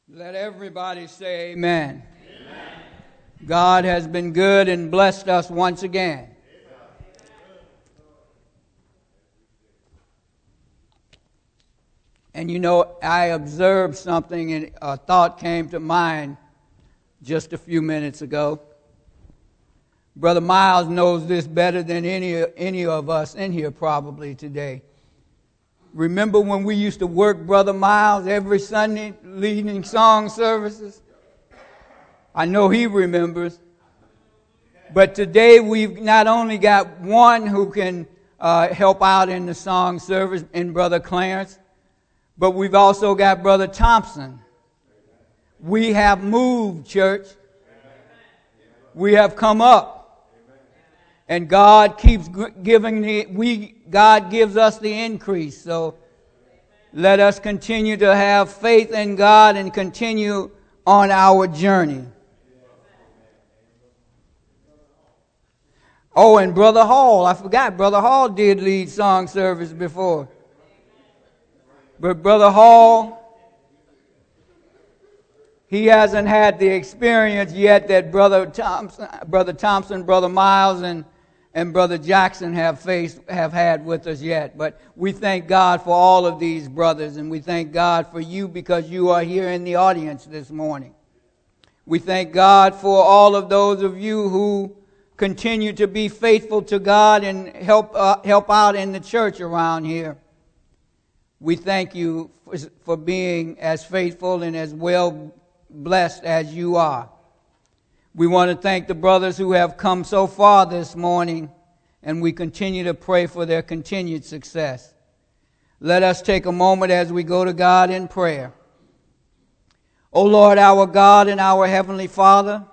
Let everybody say amen. Amen. God has been good and blessed us once again. And you know, I observed something and a thought came to mind just a few minutes ago. Brother Miles knows this better than any of us in here probably today. Remember when we used to work Brother Miles every Sunday leading song services? I know he remembers. But today we've not only got one who can help out in the song service, in Brother Clarence, but we've also got Brother Thompson. We have moved, church. We have come up. And God keeps giving God gives us the increase. So let us continue to have faith in God and continue on our journey. Oh, and Brother Hall, I forgot, Brother Hall did lead song service before. But Brother Hall, he hasn't had the experience yet that Brother Thompson, Brother Miles, and Brother Jackson have had with us yet. But we thank God for all of these brothers, and we thank God for you because you are here in the audience this morning. We thank God for all of those of you who continue to be faithful to God and help out in the church around here. We thank you for being as faithful and as well blessed as you are. We want to thank the brothers who have come so far this morning, and we continue to pray for their continued success. Let us take a moment as we go to God in prayer. O Lord, our God and our Heavenly Father,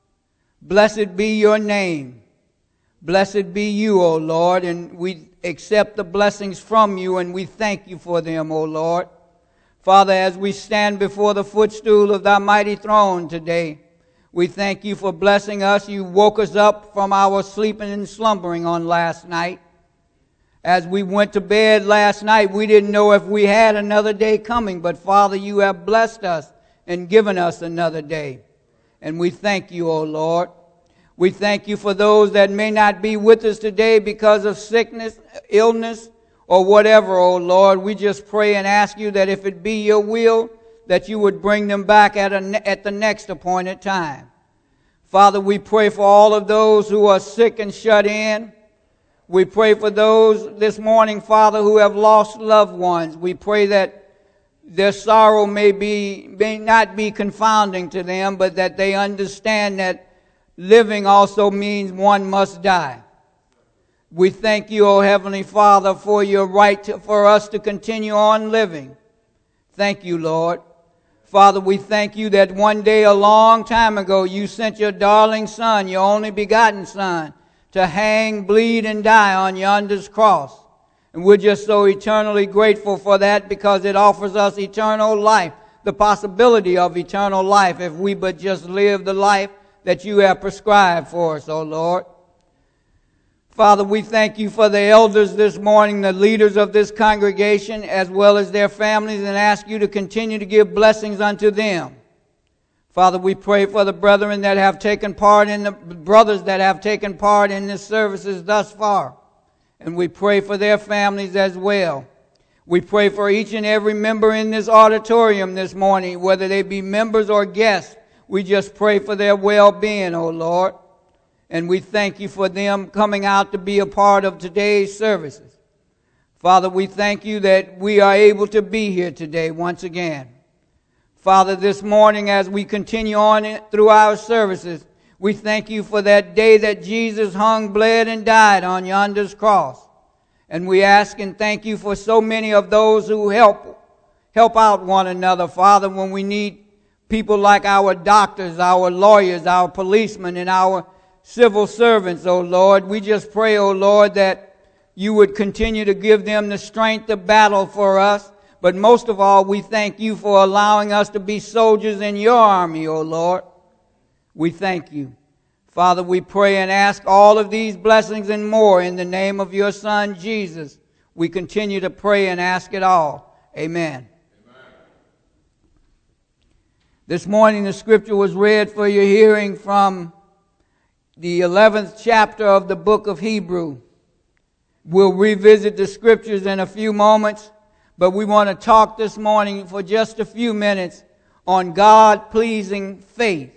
blessed be your name. Blessed be you, O Lord, and we accept the blessings from you, and we thank you for them, O Lord. Father, as we stand before the footstool of thy mighty throne today, we thank you for blessing us. You woke us up from our sleeping and slumbering on last night. As we went to bed last night, we didn't know if we had another day coming, but Father, you have blessed us and given us another day. And we thank you, O Lord. We thank you for those that may not be with us today because of sickness, illness, or whatever, O Lord. We just pray and ask you that if it be your will, that you would bring them back at the next appointed time. Father, we pray for all of those who are sick and shut in. We pray for those this morning, Father, who have lost loved ones. We pray that their sorrow may not be confounding to them, but that they understand that living also means one must die. We thank you, O Heavenly Father, for your right for us to continue on living. Thank you, Lord. Father, we thank you that one day a long time ago you sent your darling Son, your only begotten Son, to hang, bleed, and die on yonder's cross. And we're just so eternally grateful for that because it offers us eternal life, the possibility of eternal life if we but just live the life that you have prescribed for us, O Lord. Father, we thank you for the elders this morning, the leaders of this congregation, as well as their families, and ask you to continue to give blessings unto them. Father, we pray for the brethren that have taken part in the brothers that have taken part in this services thus far. And we pray for their families as well. We pray for each and every member in this auditorium this morning, whether they be members or guests. We just pray for their well-being, O Lord. And we thank you for them coming out to be a part of today's services. Father, we thank you that we are able to be here today once again. Father, this morning as we continue on through our services, we thank you for that day that Jesus hung, bled, and died on yonder's cross. And we ask and thank you for so many of those who help out one another, Father, when we need people like our doctors, our lawyers, our policemen, and our civil servants, O Lord. We just pray, O Lord, that you would continue to give them the strength to battle for us. But most of all, we thank you for allowing us to be soldiers in your army, O Lord. We thank you. Father, we pray and ask all of these blessings and more in the name of your Son, Jesus. We continue to pray and ask it all. Amen. This morning the scripture was read for your hearing from the 11th chapter of the book of Hebrews. We'll revisit the scriptures in a few moments, but we want to talk this morning for just a few minutes on God-pleasing faith.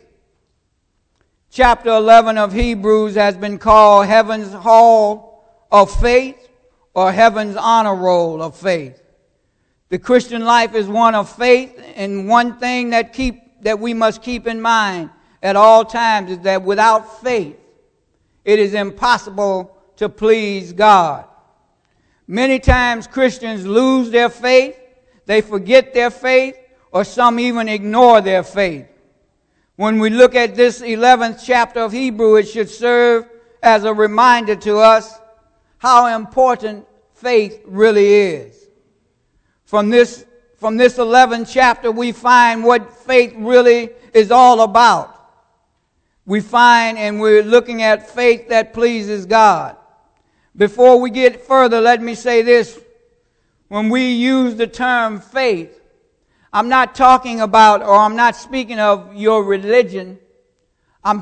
Chapter 11 of Hebrews has been called Heaven's Hall of Faith or Heaven's Honor Roll of Faith. The Christian life is one of faith, and one thing that we must keep in mind at all times is that without faith, it is impossible to please God. Many times Christians lose their faith, they forget their faith, or some even ignore their faith. When we look at this 11th chapter of Hebrew, it should serve as a reminder to us how important faith really is. From this 11th chapter, we find what faith really is all about. We find, and we're looking at faith that pleases God. Before we get further, let me say this. When we use the term faith, I'm not talking about, or I'm not speaking of your religion. I'm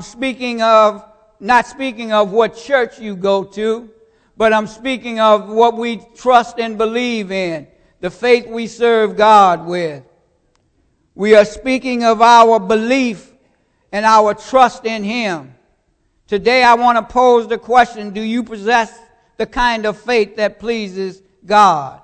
not speaking of what church you go to, but I'm speaking of what we trust and believe in, the faith we serve God with. We are speaking of our belief and our trust in Him. Today I want to pose the question, do you possess the kind of faith that pleases God?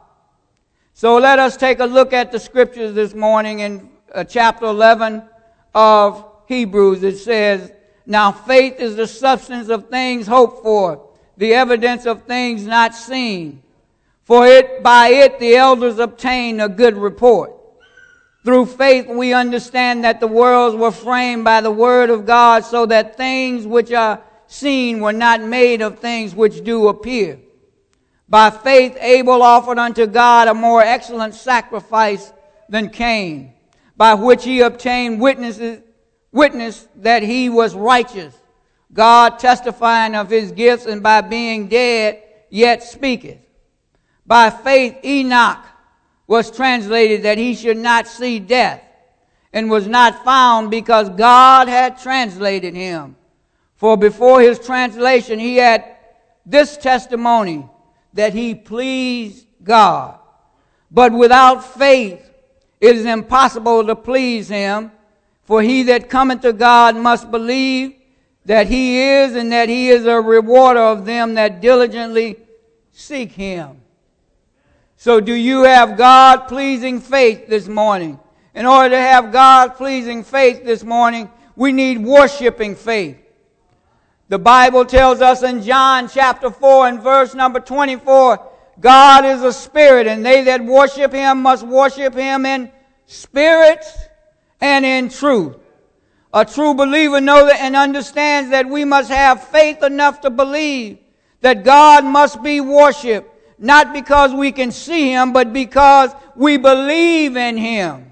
So let us take a look at the scriptures this morning in chapter 11 of Hebrews. It says, "Now faith is the substance of things hoped for, the evidence of things not seen. For by it the elders obtained a good report. Through faith we understand that the worlds were framed by the word of God, so that things which are seen were not made of things which do appear. By faith Abel offered unto God a more excellent sacrifice than Cain, by which he obtained witness that he was righteous, God testifying of his gifts, and by being dead yet speaketh. By faith Enoch was translated that he should not see death, and was not found because God had translated him. For before his translation he had this testimony, that he pleased God. But without faith it is impossible to please him. For he that cometh to God must believe that he is, and that he is a rewarder of them that diligently seek him." So do you have God-pleasing faith this morning? In order to have God-pleasing faith this morning, we need worshiping faith. The Bible tells us in John chapter 4 and verse number 24, God is a spirit, and they that worship him must worship him in spirit and in truth. A true believer knows and understands that we must have faith enough to believe that God must be worshiped, not because we can see him, but because we believe in him.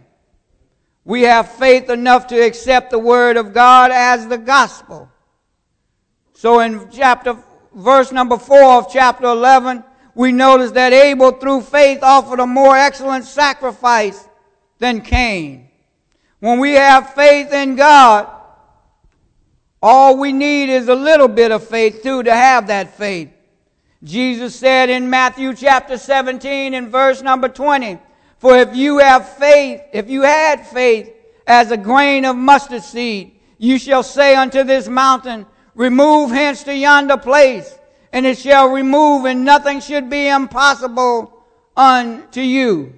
We have faith enough to accept the word of God as the gospel. So in verse number 4 of chapter 11, we notice that Abel through faith offered a more excellent sacrifice than Cain. When we have faith in God, all we need is a little bit of faith too to have that faith. Jesus said in Matthew chapter 17 and verse number 20, "For if you had faith as a grain of mustard seed, you shall say unto this mountain, Remove hence to yonder place, and it shall remove, and nothing should be impossible unto you."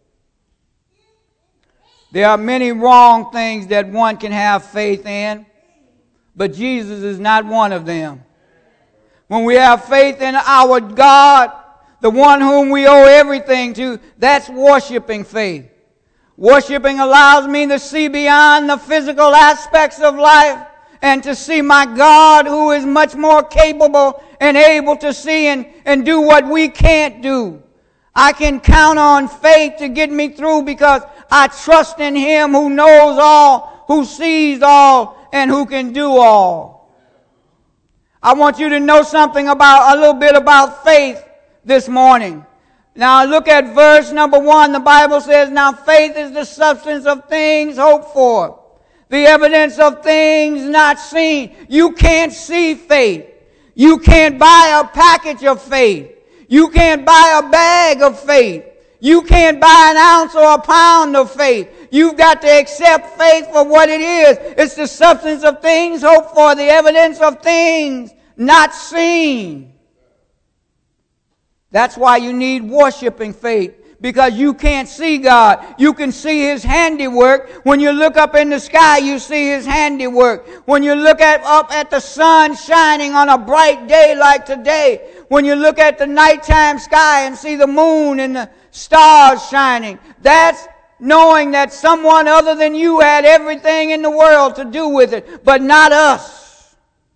There are many wrong things that one can have faith in, but Jesus is not one of them. When we have faith in our God, the one whom we owe everything to, that's worshiping faith. Worshiping allows me to see beyond the physical aspects of life and to see my God, who is much more capable and able to see and do what we can't do. I can count on faith to get me through because I trust in him who knows all, who sees all, and who can do all. I want you to know something a little bit about faith this morning. Now look at verse number 1. The Bible says, "Now faith is the substance of things hoped for, The evidence of things not seen. You can't see faith. You can't buy a package of faith. You can't buy a bag of faith. You can't buy an ounce or a pound of faith. You've got to accept faith for what it is. It's the substance of things hoped for, the evidence of things not seen. That's why you need worshiping faith, because you can't see God. You can see His handiwork. When you look up in the sky, you see His handiwork. When you look up at the sun shining on a bright day like today, when you look at the nighttime sky and see the moon and the stars shining, that's knowing that someone other than you had everything in the world to do with it, but not us.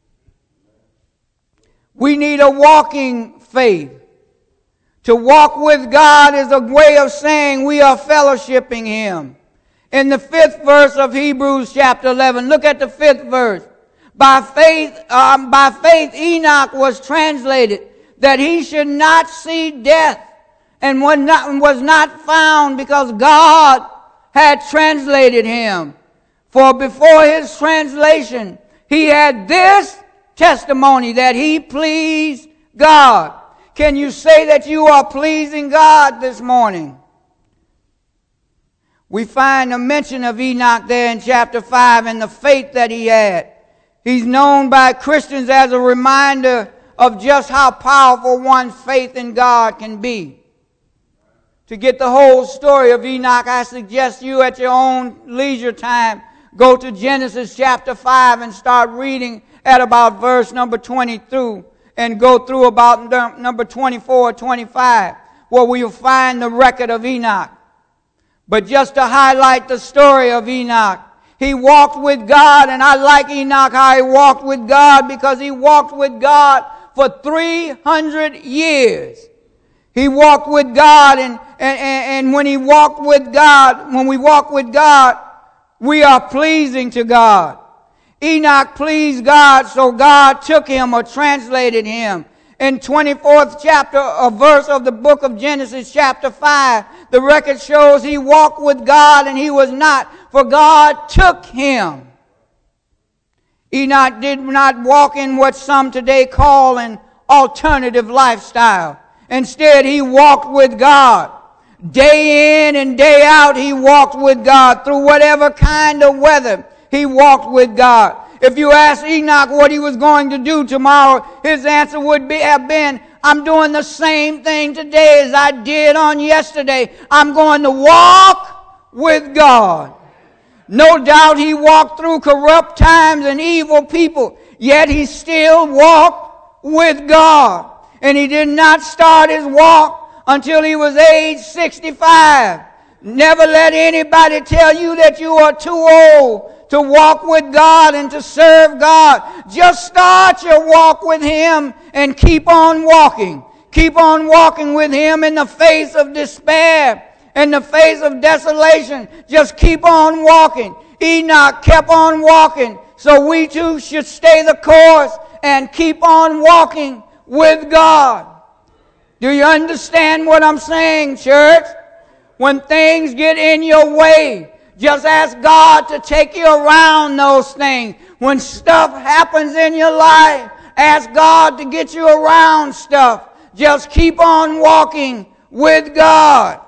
We need a walking faith. To walk with God is a way of saying we are fellowshipping Him. In the 5th verse of Hebrews chapter 11, look at the 5th verse. By faith Enoch was translated that he should not see death, and was not found because God had translated him. For before his translation, he had this testimony that he pleased God. Can you say that you are pleasing God this morning? We find a mention of Enoch there in chapter 5 and the faith that he had. He's known by Christians as a reminder of just how powerful one's faith in God can be. To get the whole story of Enoch, I suggest you at your own leisure time go to Genesis chapter 5 and start reading at about verse number 20 through, and go through about number 24 or 25, where we'll find the record of Enoch. But just to highlight the story of Enoch, he walked with God, and I like Enoch how he walked with God, because he walked with God for 300 years. He walked with God, and when he walked with God, when we walk with God, we are pleasing to God. Enoch pleased God, so God took him or translated him. In 24th chapter, a verse of the book of Genesis chapter 5, the record shows he walked with God and he was not, for God took him. Enoch did not walk in what some today call an alternative lifestyle. Instead, he walked with God. Day in and day out, he walked with God. Through whatever kind of weather, he walked with God. If you ask Enoch what he was going to do tomorrow, his answer would have been, I'm doing the same thing today as I did on yesterday. I'm going to walk with God. No doubt he walked through corrupt times and evil people, yet he still walked with God. And he did not start his walk until he was age 65. Never let anybody tell you that you are too old to walk with God and to serve God. Just start your walk with Him and keep on walking. Keep on walking with Him in the face of despair, in the face of desolation. Just keep on walking. Enoch kept on walking, so we too should stay the course and keep on walking with God. Do you understand what I'm saying, church? When things get in your way, just ask God to take you around those things. When stuff happens in your life, ask God to get you around stuff. Just keep on walking with God.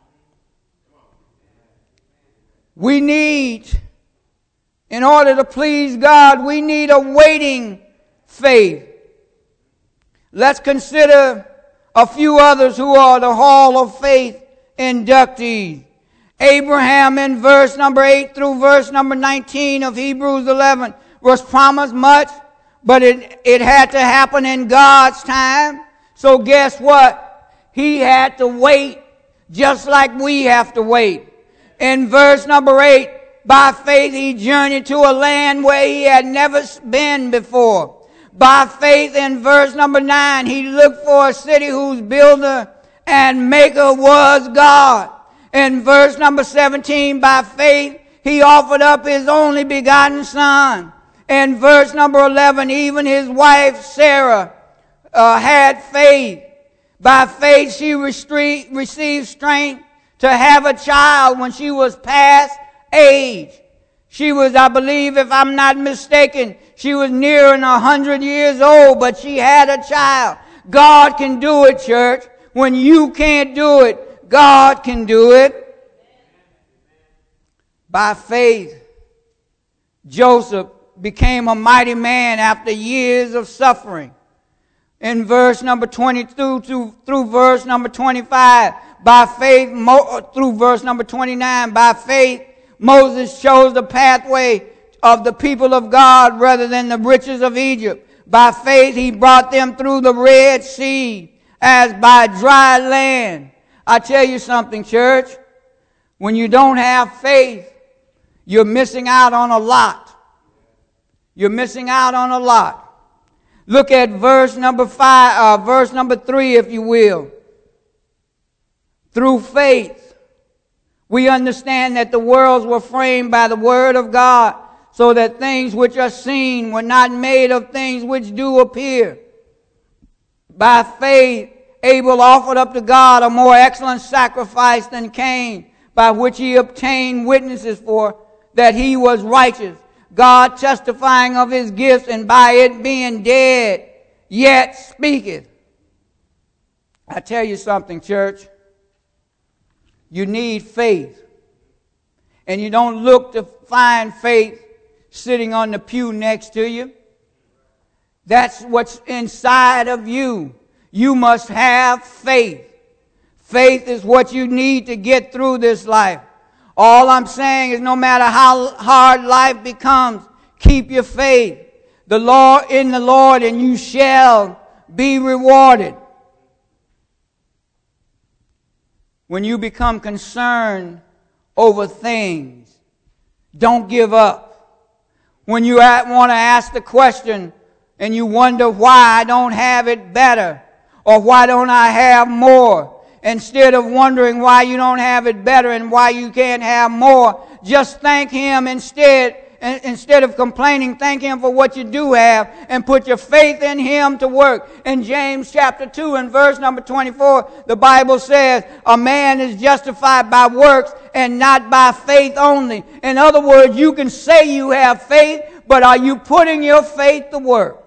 We need, in order to please God, we need a waiting faith. Let's consider a few others who are the Hall of Faith inductees. Abraham in verse number 8 through verse number 19 of Hebrews 11 was promised much, but it had to happen in God's time. So guess what? He had to wait just like we have to wait. In verse number 8, by faith he journeyed to a land where he had never been before. By faith, in verse number 9, he looked for a city whose builder and maker was God. In verse number 17, by faith, he offered up his only begotten son. In verse number 11, even his wife Sarah had faith. By faith, she received strength to have a child when she was past age. She was, I believe, if I'm not mistaken, she was nearing 100 years old, but she had a child. God can do it, church. When you can't do it, God can do it. By faith, Joseph became a mighty man after years of suffering. In verse number 22 through verse number 25, by faith, through verse number 29, by faith, Moses chose the pathway of the people of God rather than the riches of Egypt. By faith, he brought them through the Red Sea as by dry land. I tell you something, church. When you don't have faith, you're missing out on a lot. You're missing out on a lot. Look at verse number 3, if you will. Through faith, we understand that the worlds were framed by the word of God, so that things which are seen were not made of things which do appear. By faith, Abel offered up to God a more excellent sacrifice than Cain, by which he obtained witnesses for that he was righteous, God testifying of his gifts, and by it being dead, yet speaketh. I tell you something, church. You need faith. And you don't look to find faith sitting on the pew next to you. That's what's inside of you. You must have faith. Faith is what you need to get through this life. All I'm saying is no matter how hard life becomes, keep your faith. The Lord in the Lord, and you shall be rewarded. When you become concerned over things, don't give up. When you want to ask the question and you wonder why I don't have it better, or why don't I have more, instead of wondering why you don't have it better and why you can't have more, just thank Him instead. Instead of complaining, thank Him for what you do have and put your faith in Him to work. In James chapter 2 and verse number 24, the Bible says, a man is justified by works and not by faith only. In other words, you can say you have faith, but are you putting your faith to work?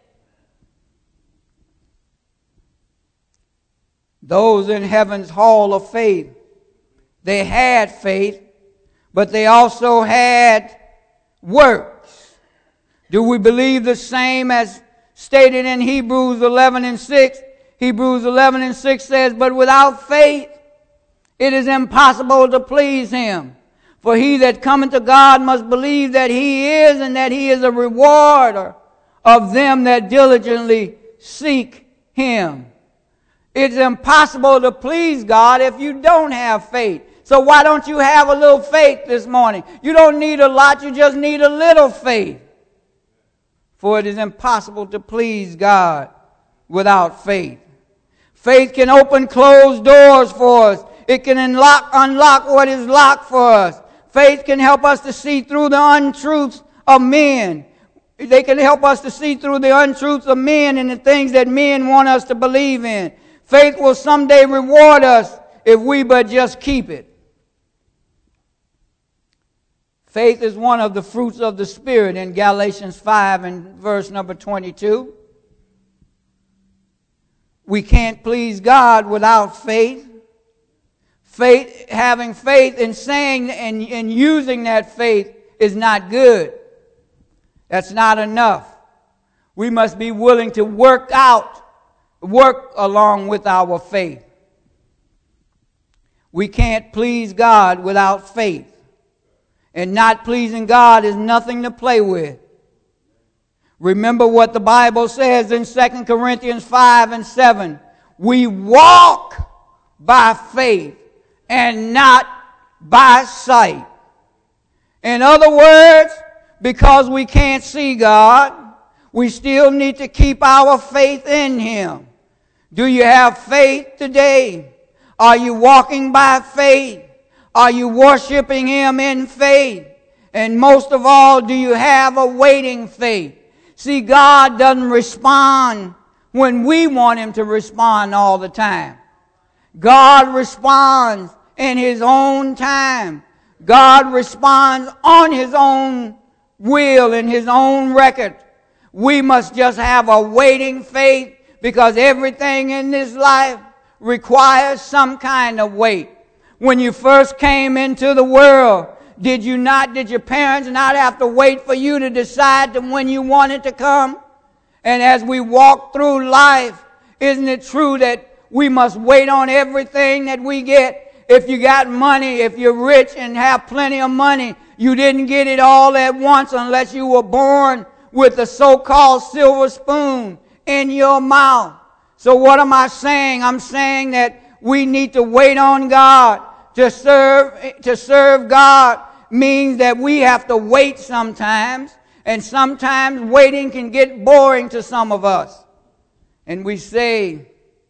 Those in heaven's hall of faith, they had faith, but they also had works. Do we believe the same as stated in Hebrews 11 and 6? Hebrews 11 and 6 says, but without faith it is impossible to please Him. For he that cometh to God must believe that He is, and that He is a rewarder of them that diligently seek Him. It's impossible to please God if you don't have faith. So why don't you have a little faith this morning? You don't need a lot, you just need a little faith. For it is impossible to please God without faith. Faith can open closed doors for us. It can unlock what is locked for us. Faith can help us to see through the untruths of men. They can help us to see through the untruths of men and the things that men want us to believe in. Faith will someday reward us if we but just keep it. Faith is one of the fruits of the Spirit in Galatians 5 and verse number 22. We can't please God without faith. Faith, having faith and saying and using that faith is not good. That's not enough. We must be willing to work along with our faith. We can't please God without faith. And not pleasing God is nothing to play with. Remember what the Bible says in 2 Corinthians 5 and 7. We walk by faith and not by sight. In other words, because we can't see God, we still need to keep our faith in Him. Do you have faith today? Are you walking by faith? Are you worshiping Him in faith? And most of all, do you have a waiting faith? See, God doesn't respond when we want Him to respond all the time. God responds in His own time. God responds on His own will and His own record. We must just have a waiting faith, because everything in this life requires some kind of wait. When you first came into the world, did your parents not have to wait for you to decide when you wanted to come? And as we walk through life, isn't it true that we must wait on everything that we get? If you got money, if you're rich and have plenty of money, you didn't get it all at once unless you were born with the so-called silver spoon in your mouth. So what am I saying? I'm saying that we need to wait on God. To serve God means that we have to wait sometimes, and sometimes waiting can get boring to some of us. And we say,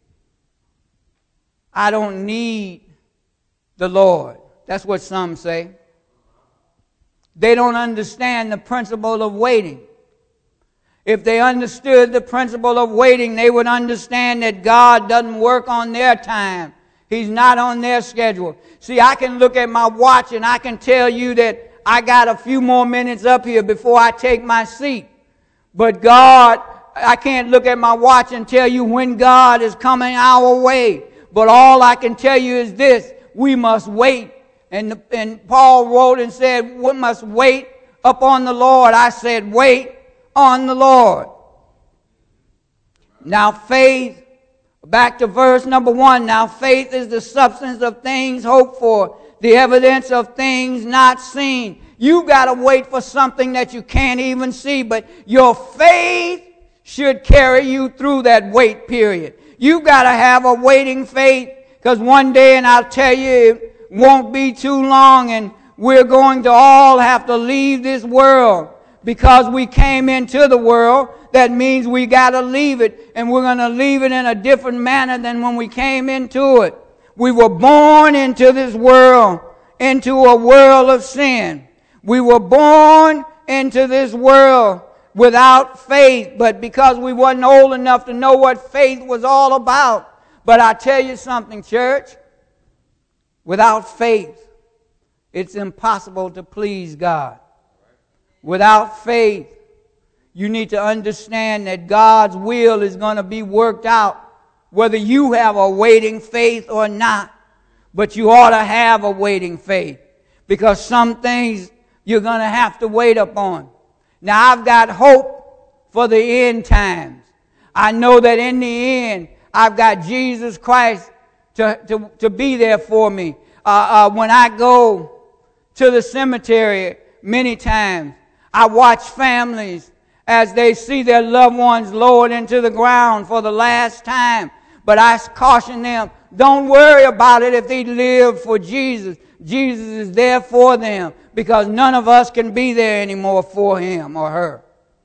I don't need the Lord. That's what some say. They don't understand the principle of waiting. If they understood the principle of waiting, they would understand that God doesn't work on their time. He's not on their schedule. See, I can look at my watch and I can tell you that I got a few more minutes up here before I take my seat. But God, I can't look at my watch and tell you when God is coming our way. But all I can tell you is this: we must wait. And Paul wrote and said, we must wait upon the Lord. I said, wait on the Lord. Now faith, back to verse number 1. Now faith is the substance of things hoped for, the evidence of things not seen. You got to wait for something that you can't even see, but your faith should carry you through that wait period. You got to have a waiting faith, because one day, and I'll tell you, it won't be too long, and we're going to all have to leave this world. Because we came into the world, that means we got to leave it, and we're going to leave it in a different manner than when we came into it. We were born into this world, into a world of sin. We were born into this world without faith, but because we wasn't old enough to know what faith was all about. But I tell you something, church, without faith, it's impossible to please God. Without faith, you need to understand that God's will is going to be worked out, whether you have a waiting faith or not. But you ought to have a waiting faith, because some things you're going to have to wait upon. Now, I've got hope for the end times. I know that in the end, I've got Jesus Christ to be there for me. When I go to the cemetery many times, I watch families as they see their loved ones lowered into the ground for the last time. But I caution them, don't worry about it if they live for Jesus. Jesus is there for them, because none of us can be there anymore for him or her.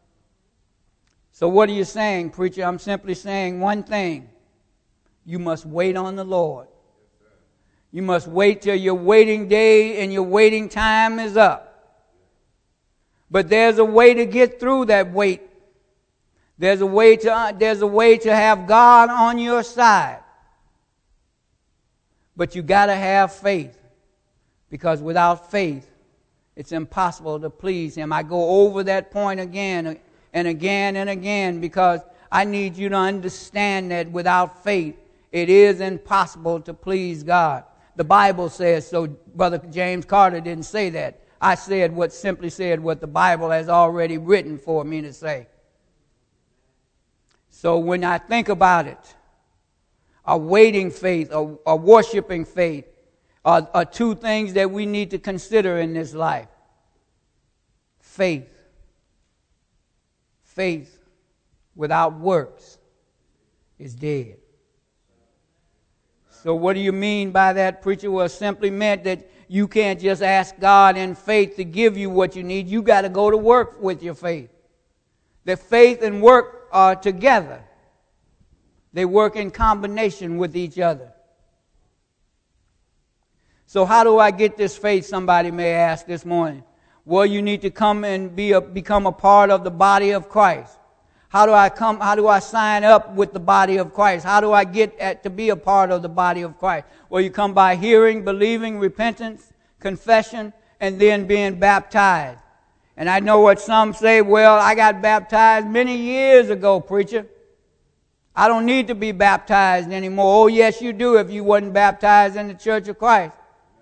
So what are you saying, preacher? I'm simply saying one thing. You must wait on the Lord. You must wait till your waiting day and your waiting time is up. But there's a way to get through that wait. There's a way to have God on your side. But you got to have faith, because without faith, it's impossible to please him. I go over that point again and again and again, because I need you to understand that without faith, it is impossible to please God. The Bible says so. Brother James Carter didn't say that. I simply said what the Bible has already written for me to say. So when I think about it, a waiting faith, a worshiping faith, are two things that we need to consider in this life. Faith. Faith without works is dead. So what do you mean by that, preacher? Well, it simply meant that you can't just ask God in faith to give you what you need. You got to go to work with your faith. That faith and work are together. They work in combination with each other. So how do I get this faith, somebody may ask this morning? Well, you need to come and become a part of the body of Christ. How do I sign up with the body of Christ? How do I get to be a part of the body of Christ? Well, you come by hearing, believing, repentance, confession, and then being baptized. And I know what some say, well, I got baptized many years ago, preacher. I don't need to be baptized anymore. Oh, yes, you do if you wasn't baptized in the Church of Christ.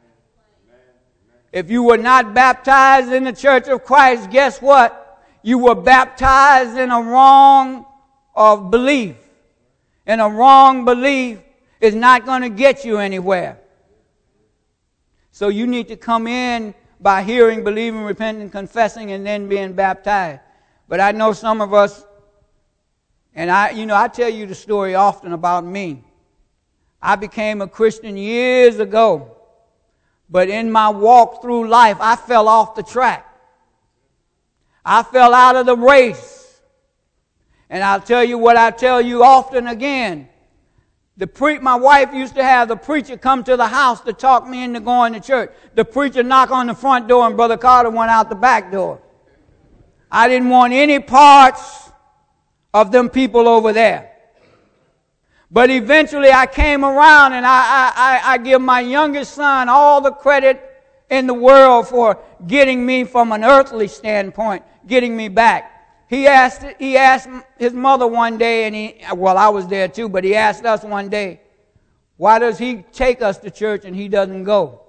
If you were not baptized in the Church of Christ, guess what? You were baptized in a wrong belief. And a wrong belief is not going to get you anywhere. So you need to come in by hearing, believing, repenting, confessing, and then being baptized. But I know some of us, and I tell you the story often about me. I became a Christian years ago. But in my walk through life, I fell off the track. I fell out of the race. And I'll tell you what I tell you often again. My wife used to have the preacher come to the house to talk me into going to church. The preacher knocked on the front door and Brother Carter went out the back door. I didn't want any parts of them people over there. But eventually I came around, and I give my youngest son all the credit in the world for getting me from an earthly standpoint, getting me back. He asked his mother one day, and I was there too, but he asked us one day, why does he take us to church and he doesn't go?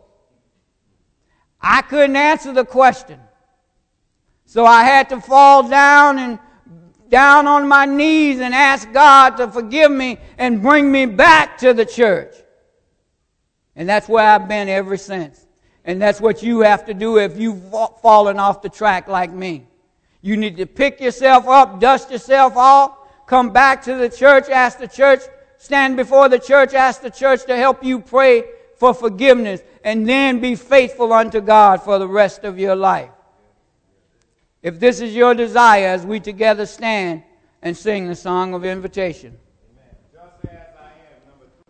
I couldn't answer the question. So I had to fall down on my knees and ask God to forgive me and bring me back to the church. And that's where I've been ever since. And that's what you have to do if you've fallen off the track like me. You need to pick yourself up, dust yourself off, come back to the church, ask the church, stand before the church, ask the church to help you pray for forgiveness, and then be faithful unto God for the rest of your life. If this is your desire, as we together stand and sing the song of invitation.